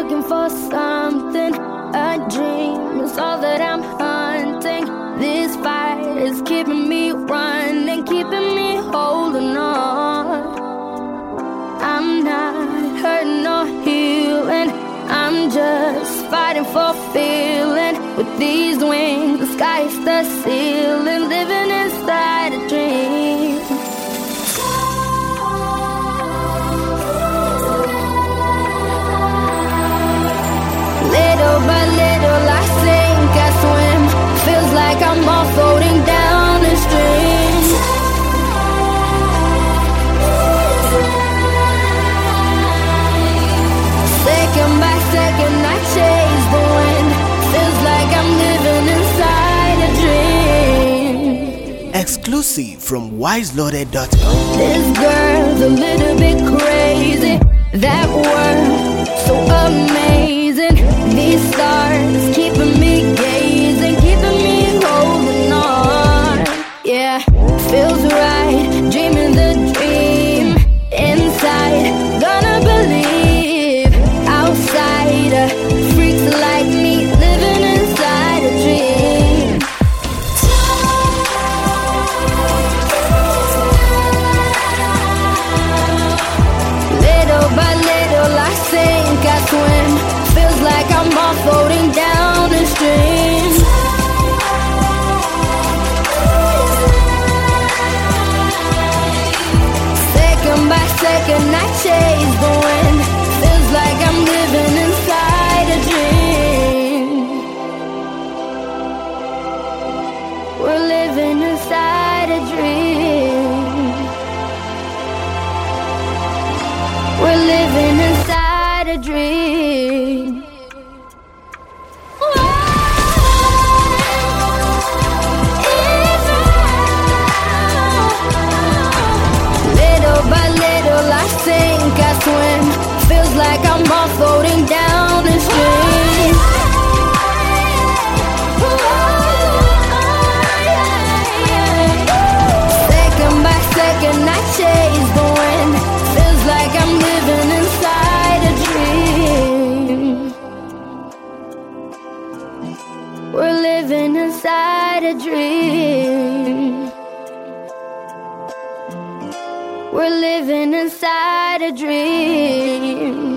looking for something. A dream is all that I'm hunting. This fight is keeping me running, keeping me holding on. I'm not hurting or healing, I'm just fighting for feeling. With these wings, the sky's the ceiling, living inside a dream. Little by little I sink, I swim. Feels like I'm all floating down the stream. Second by second I chase the wind. Feels like I'm living inside a dream. Exclusive from wiseloaded.com. This girl's a little bit crazy. That word, so amazing. These stars keeping me gazing, keeping me holding on. Yeah, feels right, dreaming the dream. Inside, gonna believe. Outside, freaks like me, living inside a dream. Little by little I sink, I swim. Feels like I'm all floating down the stream. Second by second I chase the wind. Feels like I'm living inside a dream. We're living inside a dream. We're living inside a dream. Little by little I sink, I swim. Feels like I'm all floating down the stream. Second by second I chase the wind. Feels like I'm living inside a dream. We're living inside a dream. We're living inside a dream.